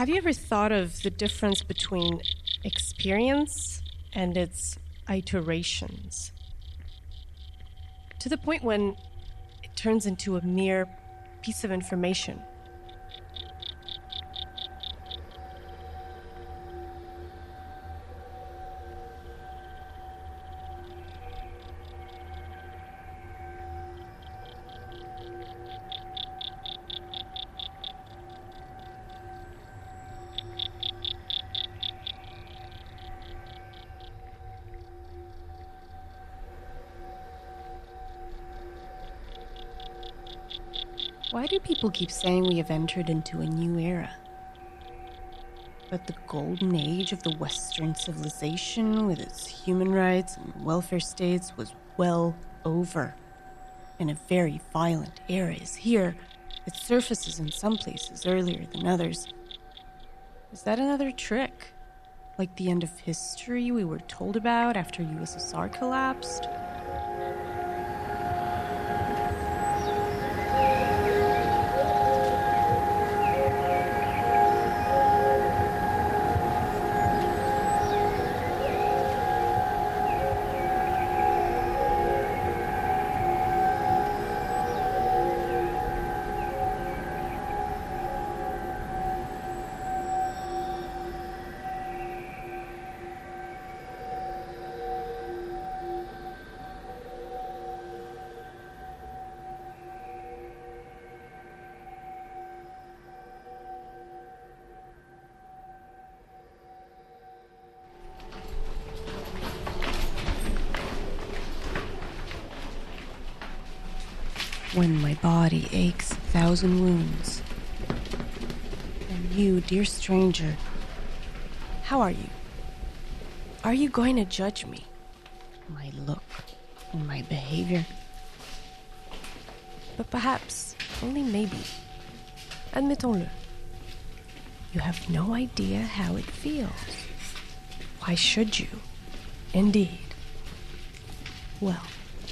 Have you ever thought of the difference between experience and its iterations? To the point when it turns into a mere piece of information. Why do people keep saying we have entered into a new era? That the golden age of the Western civilization with its human rights and welfare states was well over, and a very violent era is here. It surfaces in some places earlier than others. Is that another trick? Like the end of history we were told about after USSR collapsed? When my body aches 1,000 wounds. And you, dear stranger, how are you? Are you going to judge me? My look and my behavior? But perhaps, only maybe, admettons-le, you have no idea how it feels. Why should you? Indeed. Well.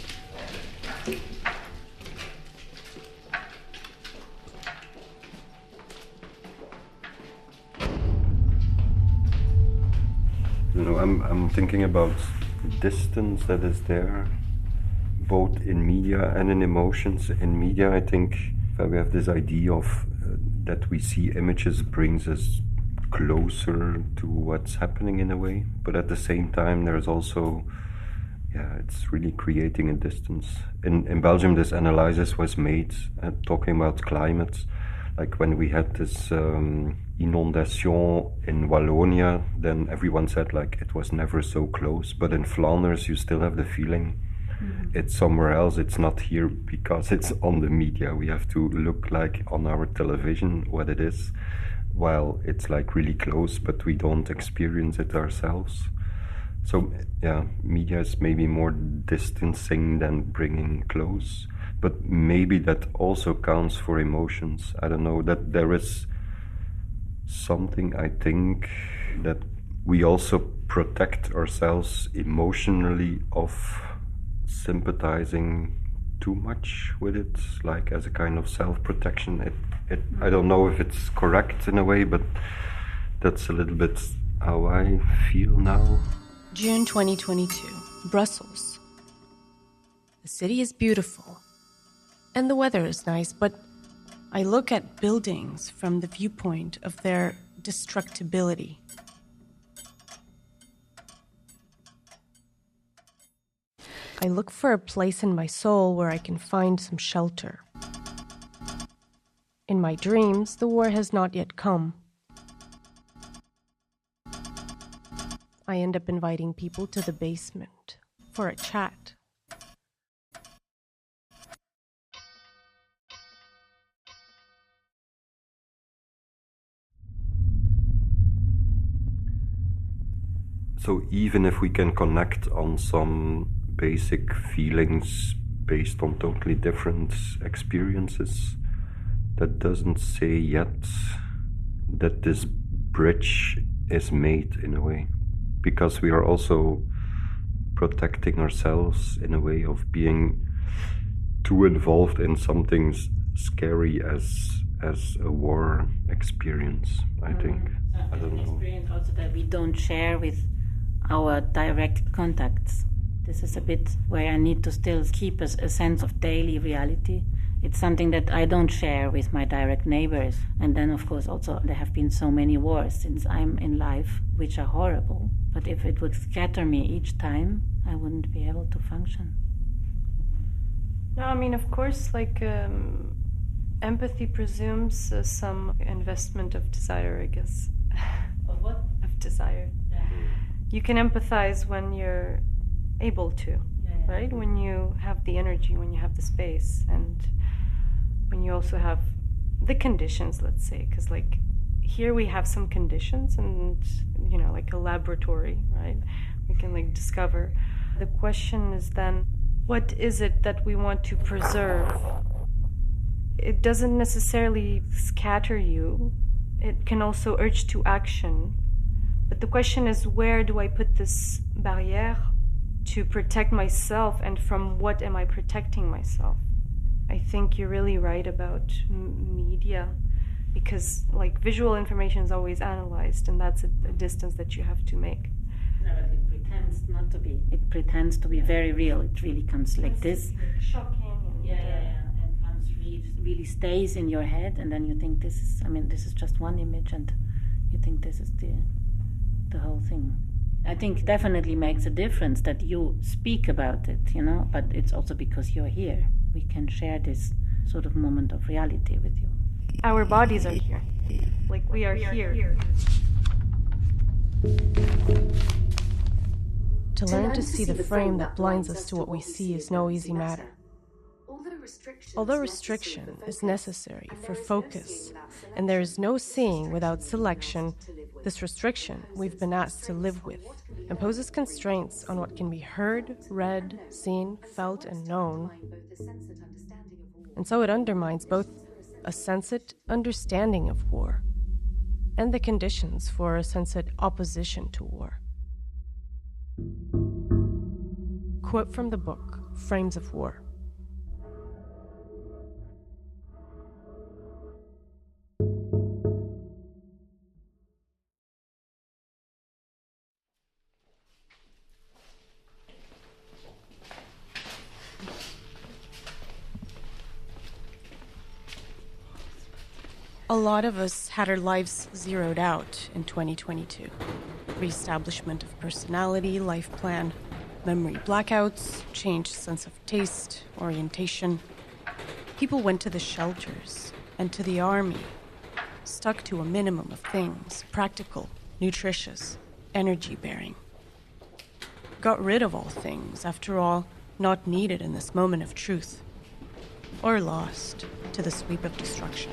I'm thinking about distance that is there, both in media and in emotions. In media, I think we have this idea of that we see images brings us closer to what's happening in a way. But at the same time, there's also, it's really creating a distance. In Belgium, this analysis was made talking about climate. Like when we had this inundation in Wallonia, then everyone said like it was never so close. But in Flanders, you still have the feeling it's somewhere else. It's not here because it's on the media. We have to look like on our television what it is, while it's like really close, but we don't experience it ourselves. So media is maybe more distancing than bringing close. But maybe that also counts for emotions. I don't know, that there is something, I think, that we also protect ourselves emotionally of sympathizing too much with it, like as a kind of self-protection. I don't know if it's correct in a way, but that's a little bit how I feel now. June 2022, Brussels. The city is beautiful. And the weather is nice, but I look at buildings from the viewpoint of their destructibility. I look for a place in my soul where I can find some shelter. In my dreams, the war has not yet come. I end up inviting people to the basement for a chat. So even if we can connect on some basic feelings based on totally different experiences, that doesn't say yet that this bridge is made in a way. Because we are also protecting ourselves in a way of being too involved in something scary as as a war experience, I think. I don't know. Experience also that we don't share with our direct contacts. This is a bit where I need to still keep a sense of daily reality. It's something that I don't share with my direct neighbors. And then, of course, also there have been so many wars since I'm in life, which are horrible. But if it would scatter me each time, I wouldn't be able to function. No, I mean, of course, like empathy presumes some investment of desire, I guess. Of what? Of desire. Yeah. You can empathize when you're able to, right? When you have the energy, when you have the space, and when you also have the conditions, let's say, because like here we have some conditions and, you know, like a laboratory, right? We can like discover. The question is then, what is it that we want to preserve? It doesn't necessarily scatter you. It can also urge to action. But the question is, where do I put this barrière to protect myself, and from what am I protecting myself? I think you're really right about media, because like visual information is always analyzed, and that's a distance that you have to make. No, but it pretends not to be. It pretends to be very real. It really comes like this. Shocking. And comes really stays in your head, and then you think this is just one image, and you think this is the whole thing. I think definitely makes a difference that you speak about it, you know, but it's also because you're here. We can share this sort of moment of reality with you. Our bodies are here. Like we are here. To learn to see the frame that blinds us to what we see is no easy matter. Although restriction is necessary for focus, and there is no seeing without selection, this restriction we've been asked to live with imposes constraints on what can be heard, read, seen, felt, and known. And so it undermines both a sensate understanding of war and the conditions for a sensate opposition to war. Quote from the book, Frames of War. A lot of us had our lives zeroed out in 2022. Reestablishment of personality, life plan, memory blackouts, changed sense of taste, orientation. People went to the shelters and to the army, stuck to a minimum of things, practical, nutritious, energy-bearing. Got rid of all things, after all, not needed in this moment of truth, or lost to the sweep of destruction.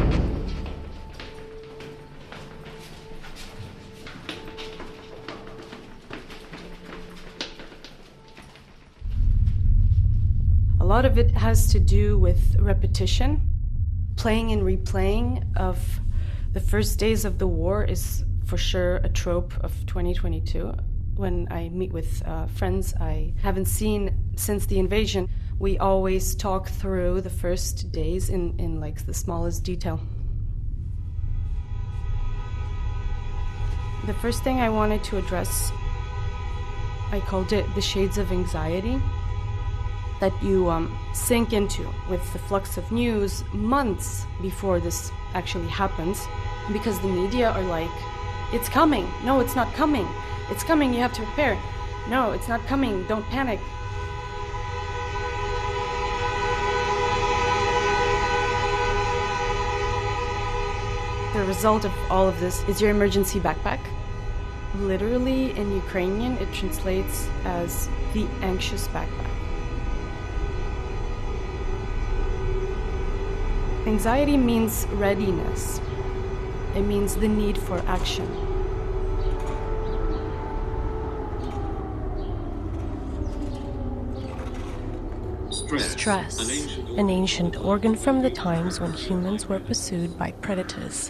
A lot of it has to do with repetition. Playing and replaying of the first days of the war is for sure a trope of 2022. When I meet with friends I haven't seen since the invasion, we always talk through the first days in like the smallest detail. The first thing I wanted to address, I called it the shades of anxiety that you sink into with the flux of news months before this actually happens, because the media are like, it's coming, no, it's not coming, it's coming, you have to prepare, no, it's not coming, don't panic. The result of all of this is your emergency backpack. Literally, in Ukrainian, it translates as the anxious backpack. Anxiety means readiness. It means the need for action. Stress, an ancient organ from the times when humans were pursued by predators.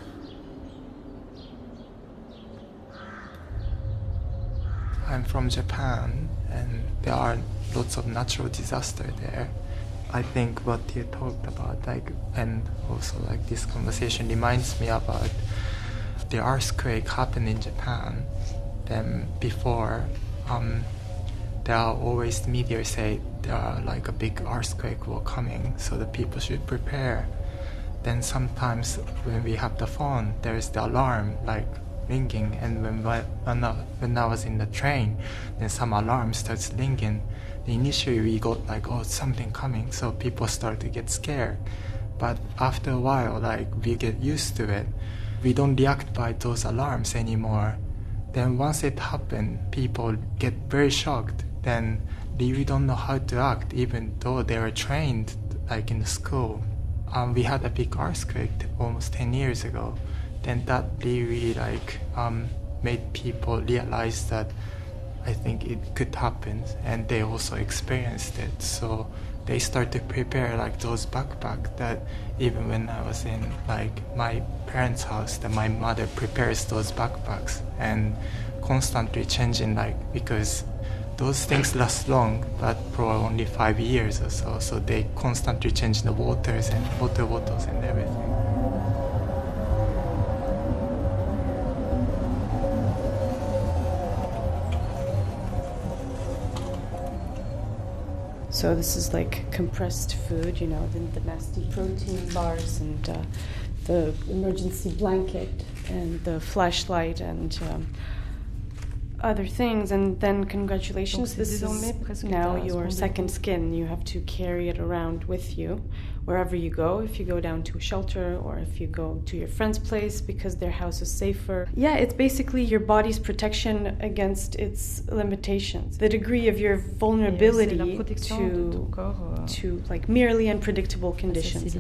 I'm from Japan, and there are lots of natural disasters there. I think what you talked about, like, and also like this conversation reminds me about the earthquake happened in Japan. Then before, there are always media say there are like a big earthquake will coming, so the people should prepare. Then sometimes when we have the phone, there is the alarm like ringing, and when I was in the train, then some alarm starts ringing. Initially we got like, oh, something coming, so people start to get scared. But after a while, like, we get used to it. We don't react by those alarms anymore. Then once it happened, people get very shocked. Then they really don't know how to act, even though they were trained like in the school. We had a big earthquake almost 10 years ago. Then that really like made people realize that I think it could happen, and they also experienced it. So they start to prepare like those backpacks that even when I was in like my parents' house, that my mother prepares those backpacks and constantly changing, like, because those things last long, but for only 5 years or so. So they constantly change the waters and water bottles and everything. So this is like compressed food, you know, the nasty protein bars and the emergency blanket and the flashlight and other things. And then congratulations, this is now your second skin. You have to carry it around with you wherever you go, if you go down to a shelter or if you go to your friend's place because their house is safer. Yeah, it's basically your body's protection against its limitations. The degree of your vulnerability to like merely unpredictable conditions.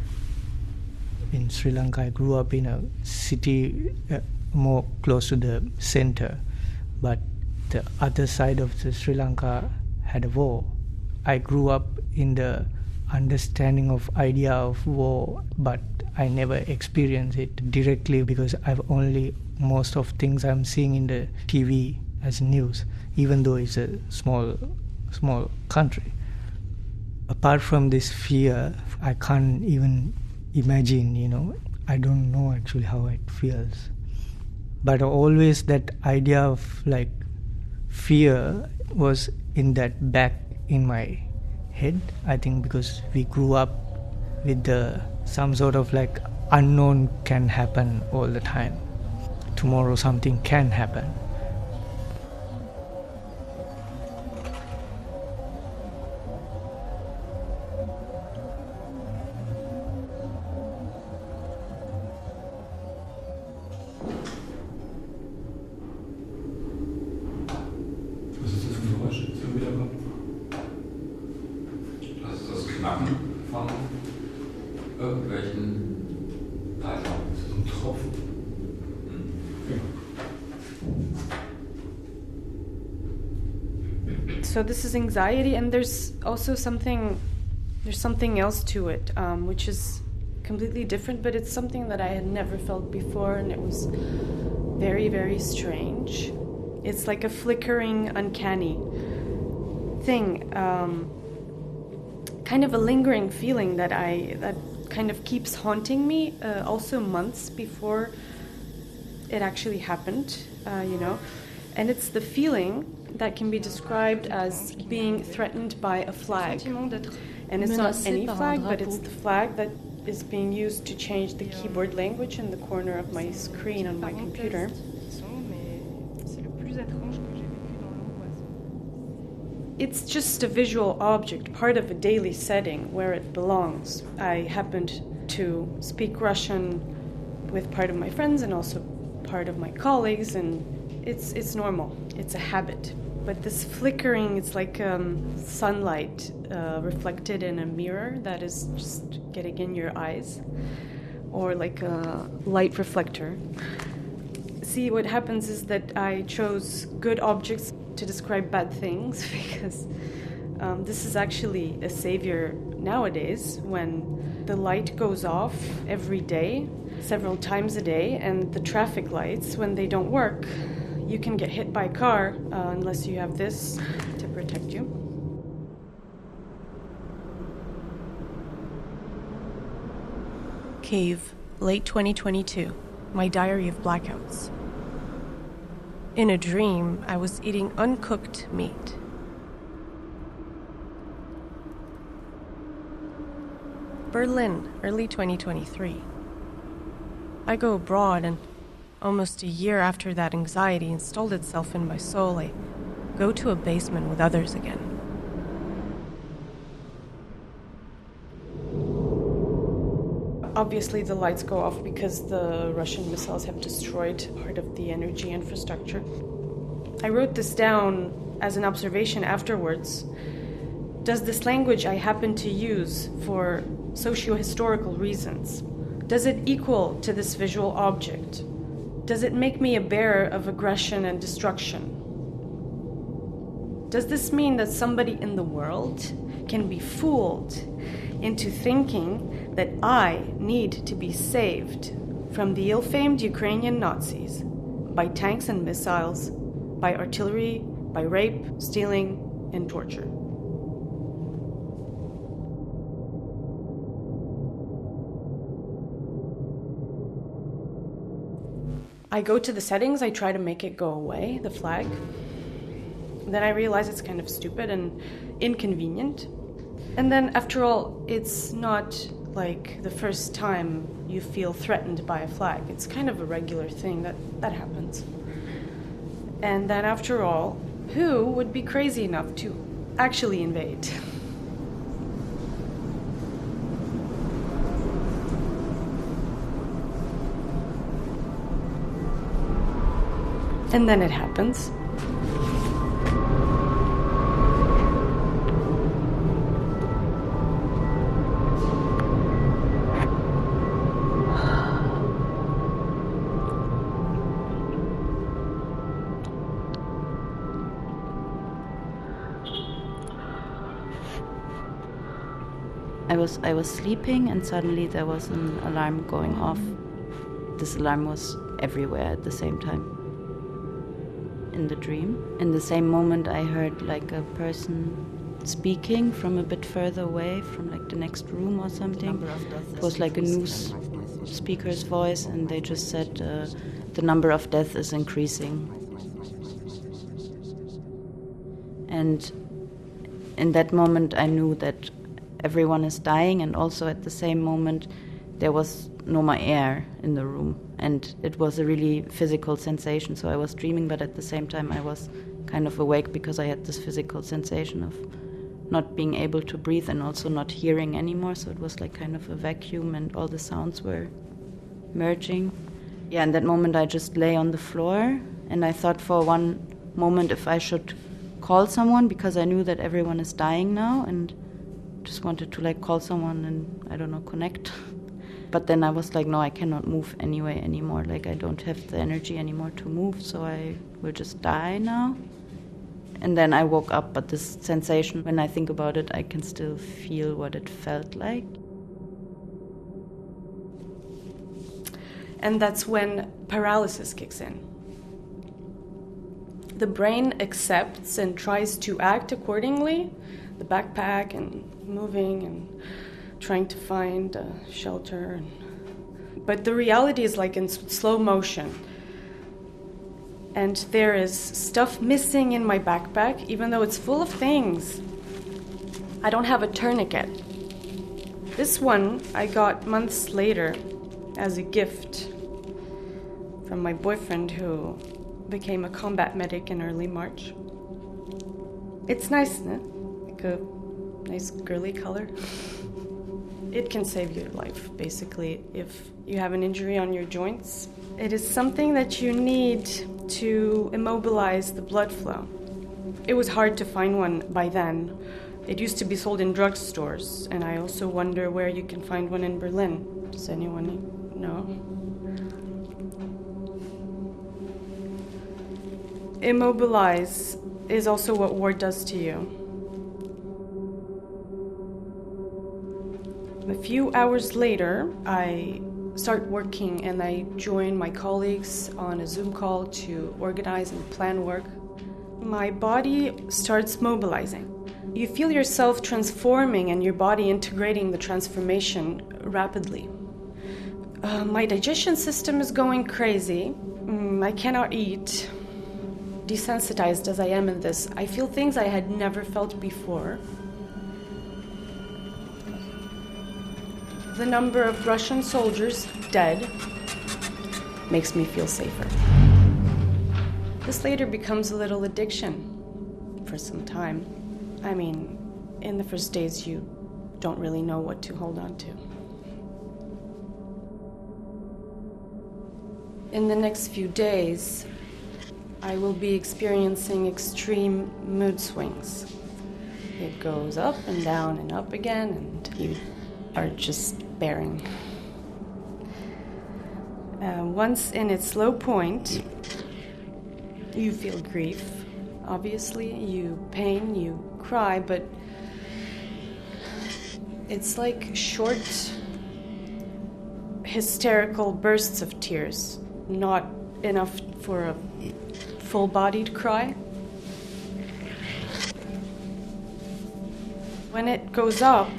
In Sri Lanka, I grew up in a city more close to the center, but the other side of the Sri Lanka had a war. I grew up in the understanding of idea of war, but I never experienced it directly because I've only most of things I'm seeing in the TV as news, even though it's a small country. Apart from this fear, I can't even imagine, you know, I don't know actually how it feels. But always that idea of like fear was in that back in my head, I think, because we grew up with some sort of like unknown can happen all the time. Tomorrow something can happen. So this is anxiety, and there's also something else to it, which is completely different, but it's something that I had never felt before, and it was very, very strange. It's like a flickering, uncanny thing, kind of a lingering feeling that kind of keeps haunting me, also months before it actually happened, you know, and it's the feeling that can be described as being threatened by a flag. And it's not any flag, but it's the flag that is being used to change the keyboard language in the corner of my screen on my computer. It's just a visual object, part of a daily setting where it belongs. I happened to speak Russian with part of my friends and also part of my colleagues, and it's normal. It's a habit. But this flickering, it's like sunlight reflected in a mirror that is just getting in your eyes, or like a light reflector. See, what happens is that I chose good objects to describe bad things because this is actually a savior nowadays when the light goes off every day, several times a day, and the traffic lights, when they don't work, you can get hit by a car unless you have this to protect you. Cave, late 2022. My diary of blackouts. In a dream, I was eating uncooked meat. Berlin, early 2023. I go abroad, and almost a year after that anxiety installed itself in my soul, I go to a basement with others again. Obviously, the lights go off because the Russian missiles have destroyed part of the energy infrastructure. I wrote this down as an observation afterwards. Does this language I happen to use for socio-historical reasons, does it equal to this visual object? Does it make me a bearer of aggression and destruction? Does this mean that somebody in the world can be fooled into thinking that I need to be saved from the ill-famed Ukrainian Nazis by tanks and missiles, by artillery, by rape, stealing, and torture? I go to the settings, I try to make it go away, the flag. Then I realize it's kind of stupid and inconvenient. And then, after all, it's not like the first time you feel threatened by a flag. It's kind of a regular thing that happens. And then, after all, who would be crazy enough to actually invade? And then it happens. I was sleeping, and suddenly there was an alarm going off. This alarm was everywhere at the same time. In the dream. In the same moment, I heard like a person speaking from a bit further away, from like the next room or something. It was like a news speaker's voice, and they just said the number of deaths is increasing. And in that moment, I knew that everyone is dying, and also at the same moment, there was no more air in the room. And it was a really physical sensation. So I was dreaming, but at the same time I was kind of awake because I had this physical sensation of not being able to breathe and also not hearing anymore. So it was like kind of a vacuum, and all the sounds were merging. Yeah, in that moment I just lay on the floor, and I thought for one moment if I should call someone, because I knew that everyone is dying now, and just wanted to like call someone and, I don't know, connect. But then I was like, no, I cannot move anymore. Like, I don't have the energy anymore to move, so I will just die now. And then I woke up, but this sensation, when I think about it, I can still feel what it felt like. And that's when paralysis kicks in. The brain accepts and tries to act accordingly, the backpack and moving and trying to find shelter. But the reality is like in slow motion. And there is stuff missing in my backpack, even though it's full of things. I don't have a tourniquet. This one I got months later as a gift from my boyfriend, who became a combat medic in early March. It's nice, isn't it? Like a nice girly color. It can save your life, basically, if you have an injury on your joints. It is something that you need to immobilize the blood flow. It was hard to find one by then. It used to be sold in drugstores, and I also wonder where you can find one in Berlin. Does anyone know? Immobilize is also what war does to you. A few hours later, I start working and I join my colleagues on a Zoom call to organize and plan work. My body starts mobilizing. You feel yourself transforming and your body integrating the transformation rapidly. My digestion system is going crazy. I cannot eat. Desensitized as I am in this, I feel things I had never felt before. The number of Russian soldiers dead makes me feel safer. This later becomes a little addiction for some time. I mean, in the first days you don't really know what to hold on to. In the next few days, I will be experiencing extreme mood swings. It goes up and down and up again, and you are just bearing. Once in its low point, you feel grief, obviously, you pain, you cry, but it's like short, hysterical bursts of tears, not enough for a full-bodied cry. When it goes up,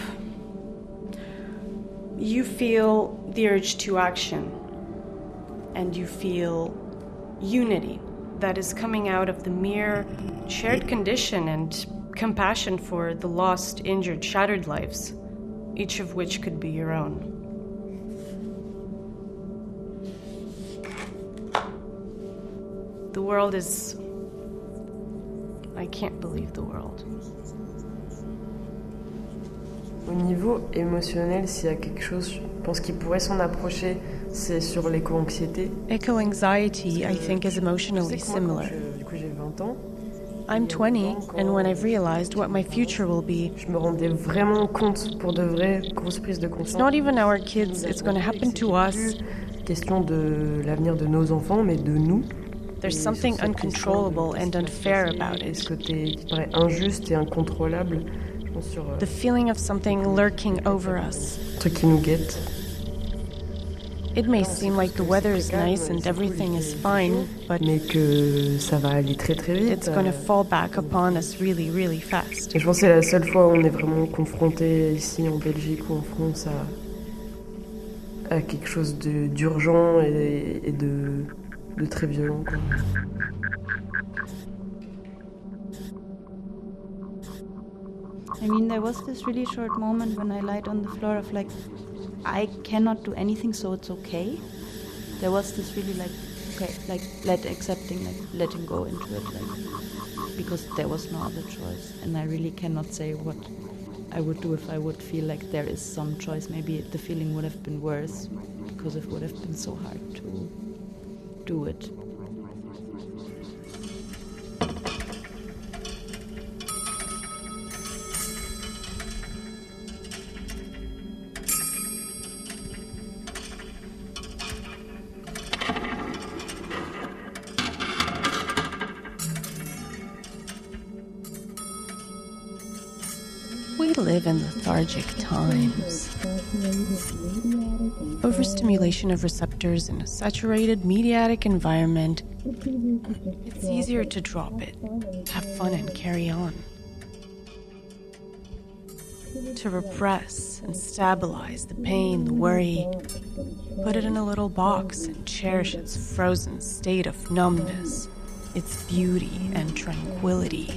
you feel the urge to action, and you feel unity that is coming out of the mere shared condition and compassion for the lost, injured, shattered lives, each of which could be your own. The world is... I can't believe the world. Au niveau émotionnel, s'il y a quelque chose, je pense qu'il pourrait s'en approcher, c'est sur l'éco-anxiété. Eco-anxiety, I think, is emotionally similar. Du coup, j'ai 20 ans. I'm 20, and when I've realized what my future will be, Je me rendais vraiment compte, pour de vraies grosses prises de conscience. it's not even our kids, it's going to happen to us. Question de l'avenir de nos enfants, mais de nous. There's something uncontrollable and unfair about Ce it. côté qui paraît injuste et incontrôlable, je pense sur The feeling of something lurking over us. un truc qui nous guette. It may seem like the weather is nice and everything is fine, but Mais que ça va aller très très vite. it's going to fall back upon us really, really fast. Et je pense que c'est la seule fois où on est vraiment confronté ici en Belgique ou en France à quelque chose d'urgent et de très violent, quoi. I mean, there was this really short moment when I lied on the floor of like, I cannot do anything, so it's okay. There was this really like, okay, like accepting, like letting go into it, like, because there was no other choice, and I really cannot say what I would do if I would feel like there is some choice. Maybe the feeling would have been worse because it would have been so hard to do it. We live in lethargic times. Overstimulation of receptors in a saturated, mediatic environment. It's easier to drop it, have fun, and carry on. To repress and stabilize the pain, the worry, put it in a little box and cherish its frozen state of numbness, its beauty and tranquility.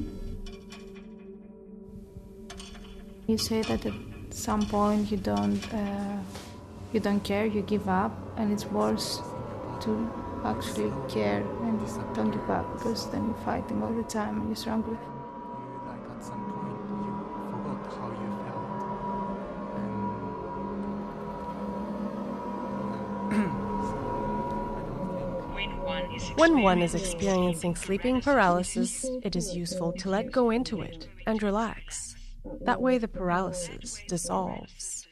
You say that at some point you don't care, you give up, and it's worse to actually care and don't give up, because then you're fighting all the time and you're struggling. Like at some point you forgot how you felt. When one is experiencing sleeping paralysis, it is useful to let go into it and relax. That way the paralysis dissolves.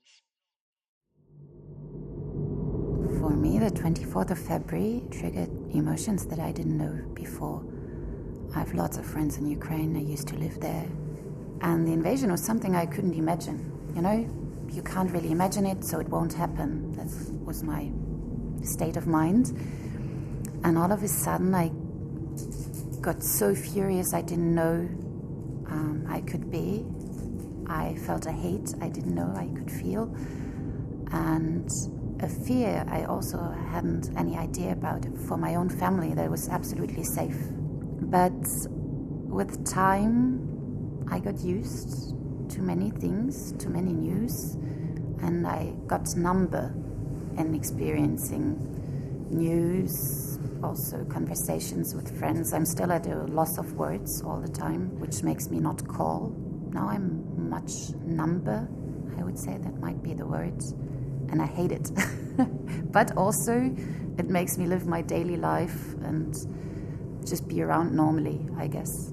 For me, the 24th of February triggered emotions that I didn't know before. I have lots of friends in Ukraine. I used to live there. And the invasion was something I couldn't imagine. You know, you can't really imagine it, so it won't happen. That was my state of mind. And all of a sudden, I got so furious I didn't know I could be. I felt a hate I didn't know I could feel. And a fear I also hadn't any idea about. For my own family, that was absolutely safe. But with time, I got used to many things, to many news, and I got number in experiencing news, also conversations with friends. I'm still at a loss of words all the time, which makes me not call. Now I'm much number, I would say that might be the word, and I hate it. But also, it makes me live my daily life and just be around normally, I guess.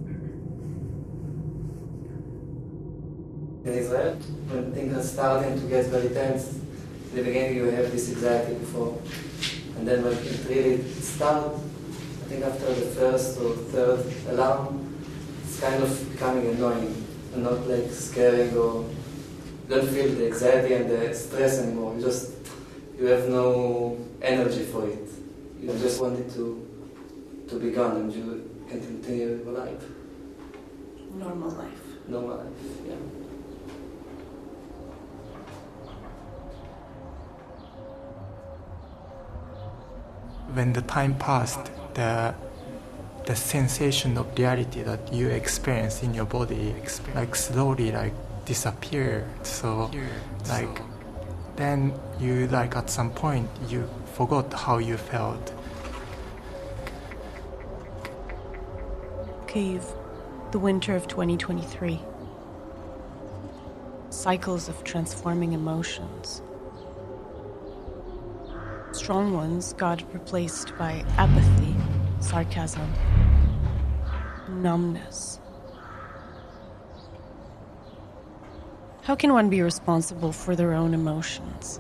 In Israel, when things are starting to get very tense, in the beginning you have this anxiety before, and then when it really starts, I think after the first or third alarm, it's kind of becoming annoying and not like scaring, or you don't feel the anxiety and the stress anymore. You have no energy for it. You just want it to be gone and you can continue your life. Normal life. Normal life, yeah. When the time passed, the sensation of reality that you experience in your body like slowly like disappeared. So like then you like at some point you forgot how you felt. Kyiv, the winter of 2023. Cycles of transforming emotions. Strong ones got replaced by apathy, sarcasm, numbness. How can one be responsible for their own emotions?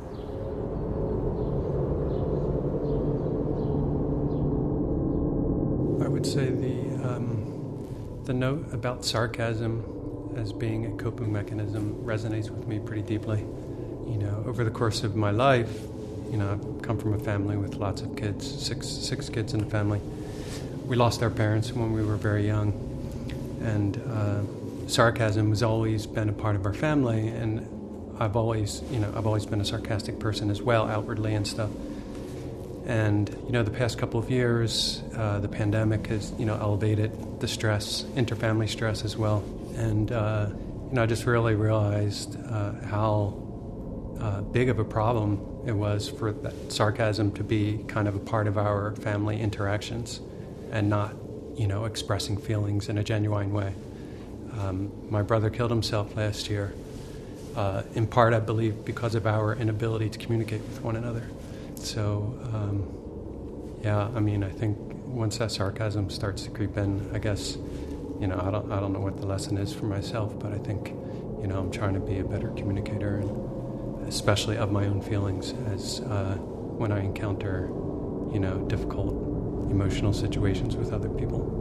I would say the note about sarcasm as being a coping mechanism resonates with me pretty deeply. You know, over the course of my life, you know, I've come from a family with lots of kids, six kids in the family. We lost our parents when we were very young, and sarcasm has always been a part of our family, and I've always been a sarcastic person as well, outwardly and stuff. And, you know, the past couple of years, the pandemic has, you know, elevated the stress, interfamily stress as well. And, you know, I just really realized how big of a problem it was for that sarcasm to be kind of a part of our family interactions and not, you know, expressing feelings in a genuine way. My brother killed himself last year, in part, I believe, because of our inability to communicate with one another. So, yeah, I mean, I think once that sarcasm starts to creep in, I guess, you know, I don't know what the lesson is for myself, but I think, you know, I'm trying to be a better communicator, and especially of my own feelings as when I encounter, you know, difficult emotional situations with other people.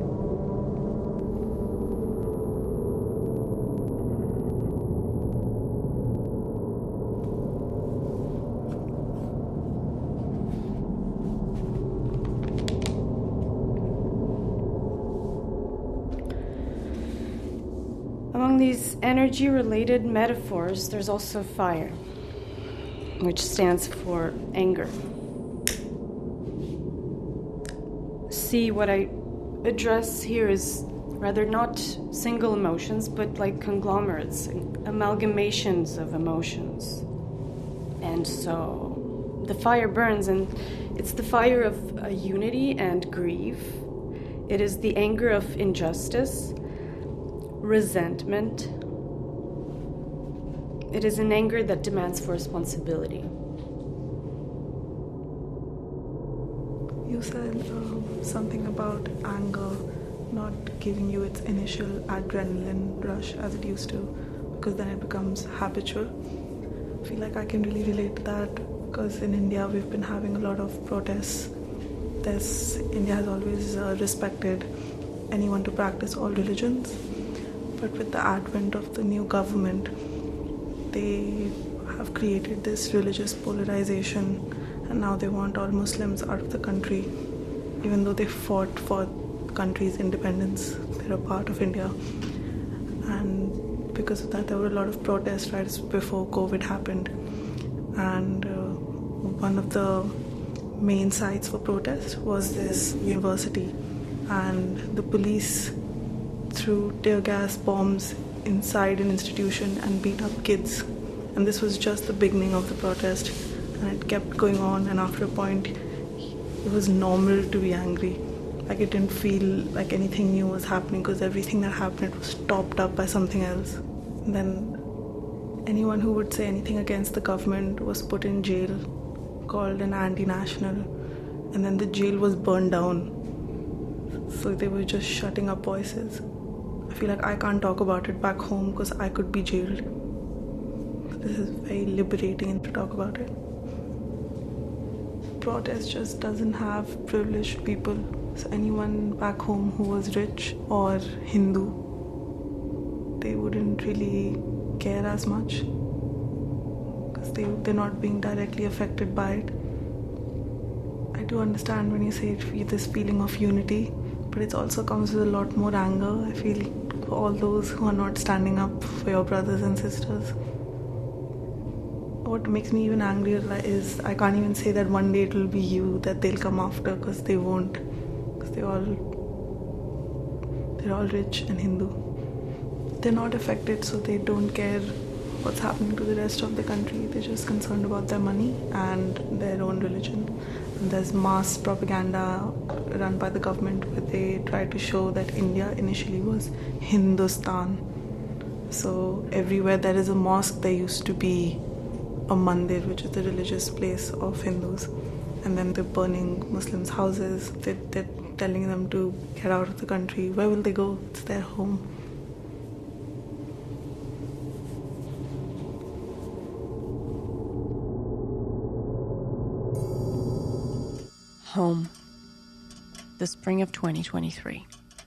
Among these energy-related metaphors, there's also fire, which stands for anger. See, what I address here is rather not single emotions, but like conglomerates, amalgamations of emotions. And so the fire burns, and it's the fire of unity and grief. It is the anger of injustice, resentment. It is an anger that demands for responsibility. You said something about anger not giving you its initial adrenaline rush as it used to, because then it becomes habitual. I feel like I can really relate to that, because in India we've been having a lot of protests. India has always respected anyone to practice all religions. But with the advent of the new government, they have created this religious polarization, and now they want all Muslims out of the country, even though they fought for the country's independence. They're a part of India. And because of that, there were a lot of protests right before COVID happened. And one of the main sites for protest was this university, and the police threw tear gas bombs inside an institution and beat up kids. And this was just the beginning of the protest, and it kept going on, and after a point it was normal to be angry. Like, it didn't feel like anything new was happening, because everything that happened was topped up by something else. And then anyone who would say anything against the government was put in jail, called an anti-national, and then the jail was burned down. So they were just shutting up voices. I feel like I can't talk about it back home because I could be jailed. This is very liberating to talk about it. Protest just doesn't have privileged people. So anyone back home who was rich or Hindu, they wouldn't really care as much, because they're not being directly affected by it. I do understand when you say this feeling of unity, but it also comes with a lot more anger, I feel, for all those who are not standing up for your brothers and sisters. What makes me even angrier is I can't even say that one day it will be you that they'll come after, because they won't, because they're all rich and Hindu. They're not affected, so they don't care what's happening to the rest of the country. They're just concerned about their money and their own religion. And there's mass propaganda run by the government where they try to show that India initially was Hindustan. So everywhere there is a mosque, there used to be a mandir, which is the religious place of Hindus. And then they're burning Muslims' houses. They're telling them to get out of the country. Where will they go? It's their home. Home. The spring of 2023.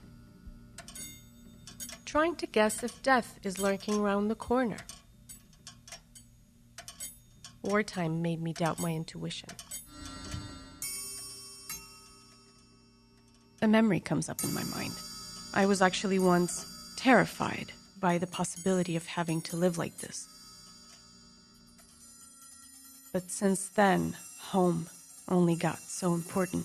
Trying to guess if death is lurking around the corner. Wartime made me doubt my intuition. A memory comes up in my mind. I was actually once terrified by the possibility of having to live like this. But since then, home only got so important.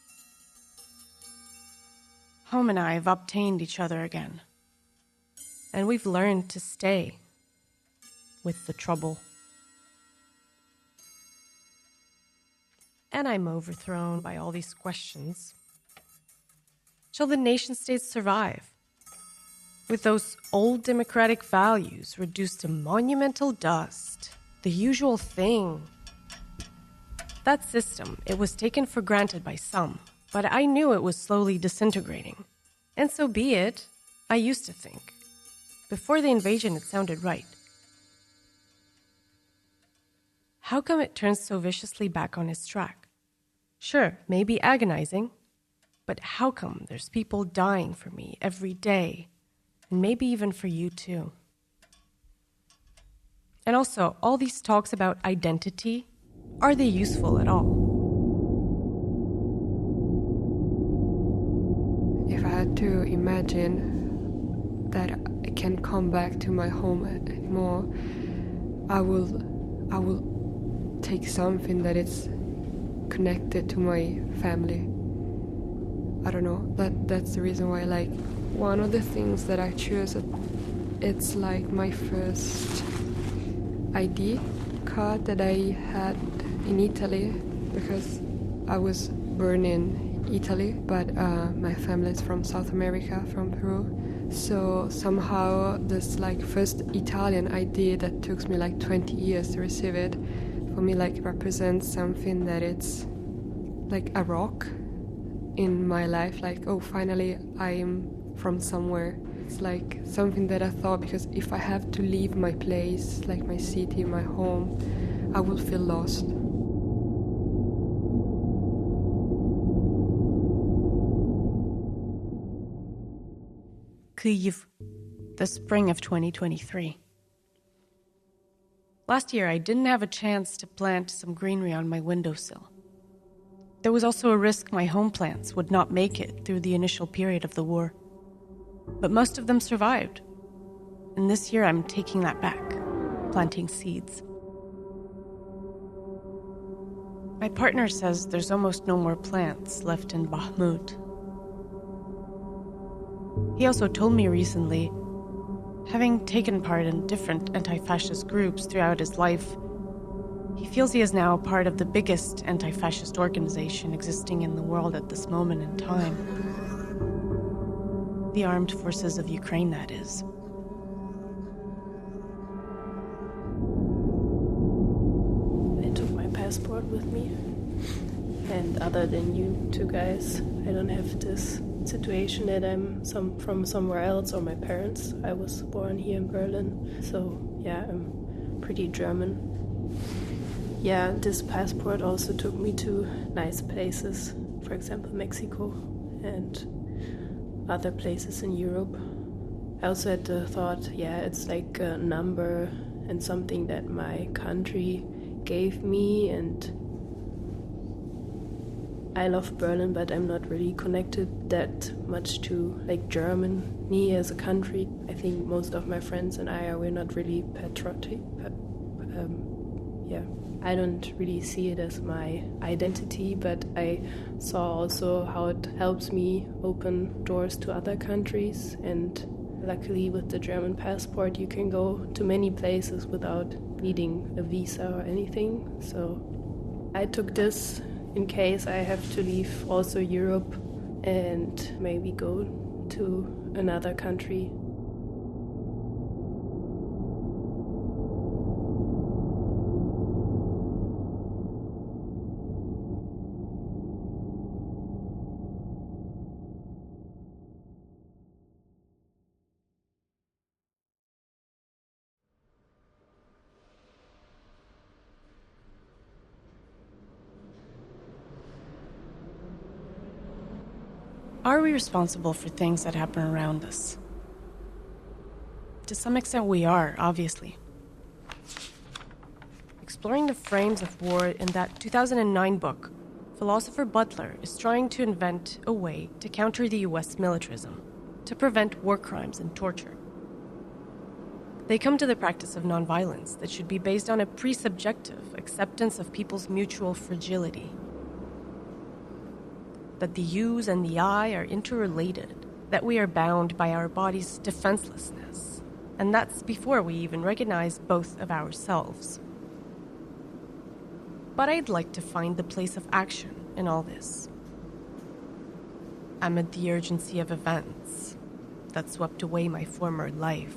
Home and I have obtained each other again. And we've learned to stay with the trouble. And I'm overthrown by all these questions. Shall the nation-states survive? With those old democratic values reduced to monumental dust, the usual thing. That system, it was taken for granted by some, but I knew it was slowly disintegrating. And so be it, I used to think. Before the invasion, it sounded right. How come it turns so viciously back on its track? Sure, maybe agonizing, but how come there's people dying for me every day, and maybe even for you too? And also, all these talks about identity, are they useful at all? If I had to imagine that I can't come back to my home anymore, I will take something that is connected to my family. I don't know, that's the reason why, like, one of the things that I choose, it's like my first ID card that I had in Italy, because I was born in Italy, but my family is from South America, from Peru. So somehow this like first Italian ID that took me like 20 years to receive it, for me like represents something that it's like a rock in my life, like, oh, finally I'm from somewhere. It's like something that I thought, because if I have to leave my place, like my city, my home, I will feel lost. Kyiv, the spring of 2023. Last year, I didn't have a chance to plant some greenery on my windowsill. There was also a risk my home plants would not make it through the initial period of the war. But most of them survived. And this year, I'm taking that back, planting seeds. My partner says there's almost no more plants left in Bakhmut. He also told me recently, having taken part in different anti-fascist groups throughout his life, he feels he is now part of the biggest anti-fascist organization existing in the world at this moment in time. The Armed Forces of Ukraine, that is. I took my passport with me. And other than you two guys, I don't have this situation that I'm from somewhere else, or my parents. I was born here in Berlin, so yeah, I'm pretty German. Yeah, this passport also took me to nice places, for example Mexico and other places in Europe. I also had the thought, yeah, it's like a number and something that my country gave me, and I love Berlin, but I'm not really connected that much to like Germany as a country. I think most of my friends and we're not really patriotic. I don't really see it as my identity, but I saw also how it helps me open doors to other countries. And luckily with the German passport, you can go to many places without needing a visa or anything. So I took this in case I have to leave also Europe and maybe go to another country. Are we responsible for things that happen around us? To some extent we are, obviously. Exploring the frames of war in that 2009 book, philosopher Butler is trying to invent a way to counter the US militarism, to prevent war crimes and torture. They come to the practice of nonviolence that should be based on a pre-subjective acceptance of people's mutual fragility. That the yous and the I are interrelated, that we are bound by our body's defenselessness, and that's before we even recognize both of ourselves. But I'd like to find the place of action in all this. Amid the urgency of events that swept away my former life.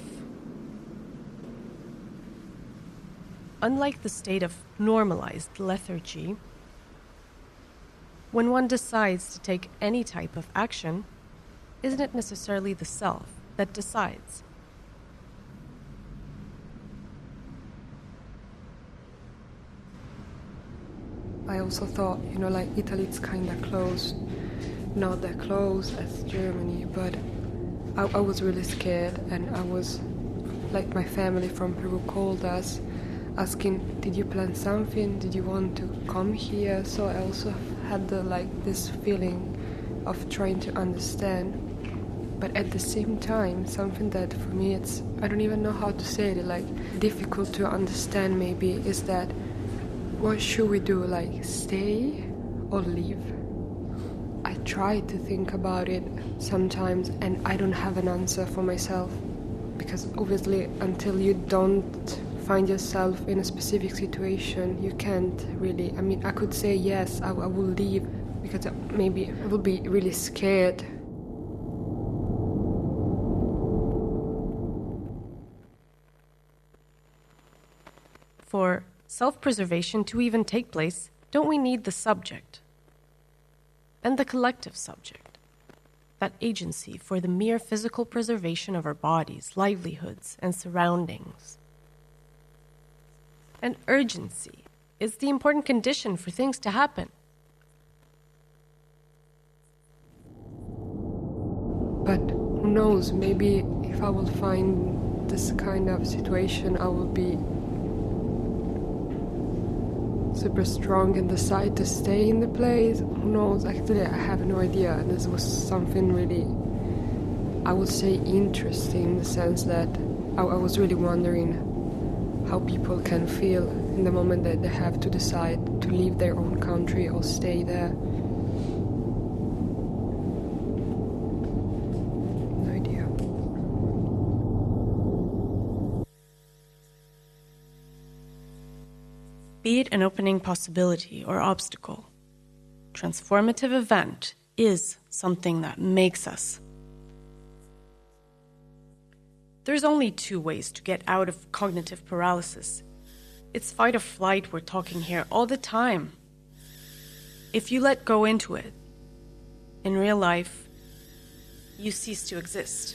Unlike the state of normalized lethargy, when one decides to take any type of action, isn't it necessarily the self that decides? I also thought, like Italy, it's kind of close, not that close as Germany, but I was really scared, and I was, like my family from Peru called us, asking, did you plan something? Did you want to come here? So I also had this feeling of trying to understand. But at the same time, something that for me I don't even know how to say it, difficult to understand maybe, is that what should we do, stay or leave? I try to think about it sometimes and I don't have an answer for myself. Because obviously until you don't find yourself in a specific situation, you can't really, I could say yes, I will leave, because maybe I will be really scared. For self-preservation to even take place, don't we need the subject? And the collective subject. That agency for the mere physical preservation of our bodies, livelihoods, and surroundings. And urgency is the important condition for things to happen. But who knows, maybe if I will find this kind of situation, I will be super strong and decide to stay in the place. Who knows? Actually, I have no idea. And this was something really, I would say, interesting, in the sense that I was really wondering how people can feel in the moment that they have to decide to leave their own country or stay there. No idea. Be it an opening possibility or obstacle, transformative event is something that makes us. There's only two ways to get out of cognitive paralysis. It's fight or flight we're talking here all the time. If you let go into it, in real life, you cease to exist.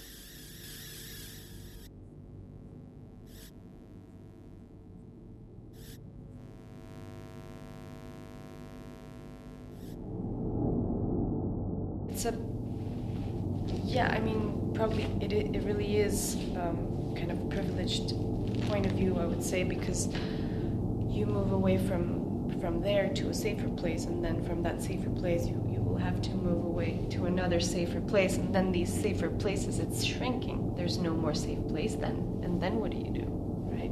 Probably it really is kind of privileged point of view, I would say, because you move away from there to a safer place, and then from that safer place you will have to move away to another safer place, and then these safer places, it's shrinking. There's no more safe place then, and then what do you do, right?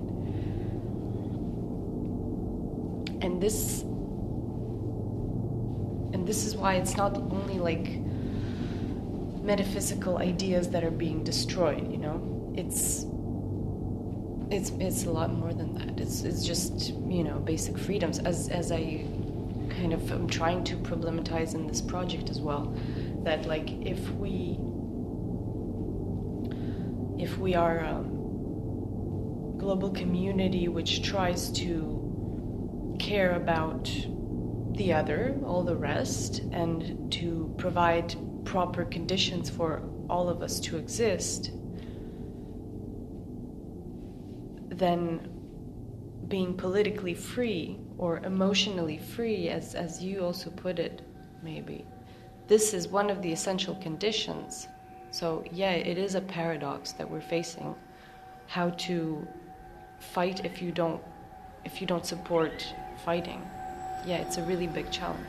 And this is why it's not only like metaphysical ideas that are being destroyed, you know? It's a lot more than that. It's just, you know, basic freedoms, as I kind of am trying to problematize in this project as well, that like if we are a global community which tries to care about the other, all the rest, and to provide proper conditions for all of us to exist, then being politically free or emotionally free, as you also put it, maybe, this is one of the essential conditions. So yeah, it is a paradox that we're facing, how to fight if you don't support fighting. Yeah, it's a really big challenge.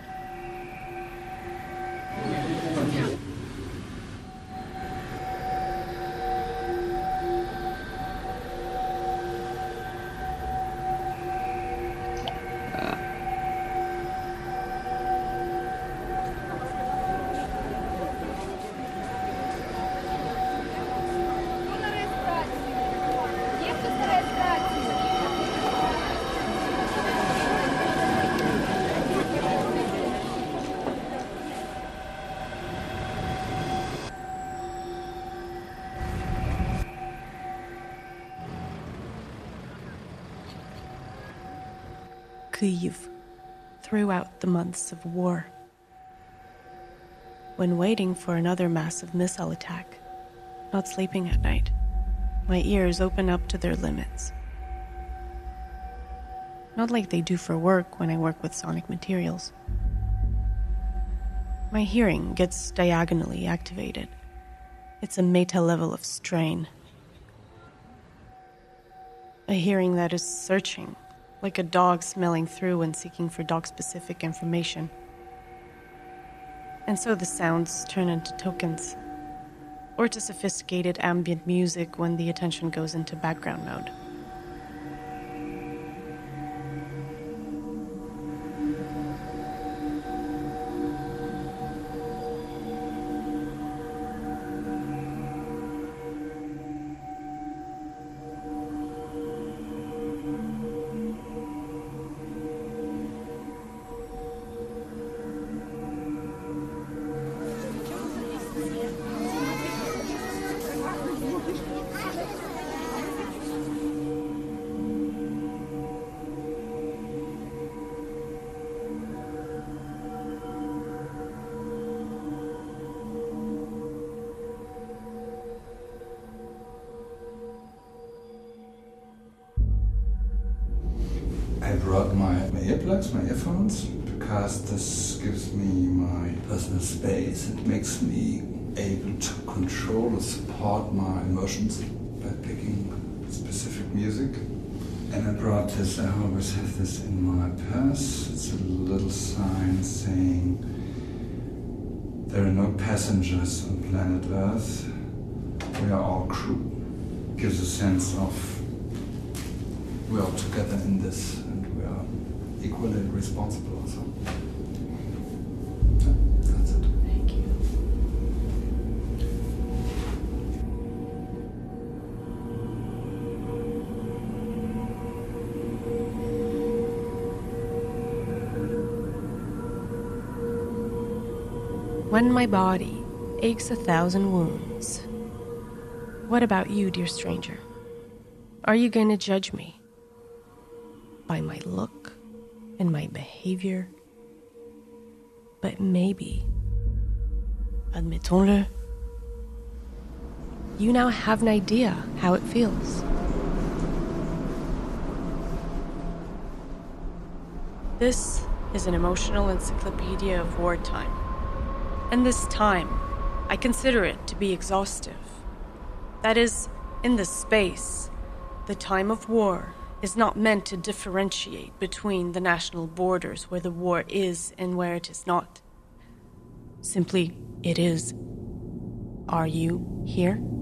Kyiv, throughout the months of war. When waiting for another massive missile attack, not sleeping at night, my ears open up to their limits. Not like they do for work when I work with sonic materials. My hearing gets diagonally activated. It's a meta level of strain. A hearing that is searching, like a dog smelling through and seeking for dog-specific information. And so the sounds turn into tokens, or to sophisticated ambient music when the attention goes into background mode. I brought my earplugs, my earphones, because this gives me my personal space. It makes me able to control and support my emotions by picking specific music. And I brought this, I always have this in my purse. It's a little sign saying, there are no passengers on planet Earth. We are all crew. Gives a sense of we are together in this and we are equally responsible also. Yeah, that's it. Thank you. When my body aches 1,000 wounds, what about you, dear stranger? Are you going to judge me by my look and my behavior? But maybe, admettons-le, you now have an idea how it feels. This is an emotional encyclopedia of wartime. And this time, I consider it to be exhaustive. That is, in this space, the time of war is not meant to differentiate between the national borders where the war is and where it is not. Simply, it is. Are you here?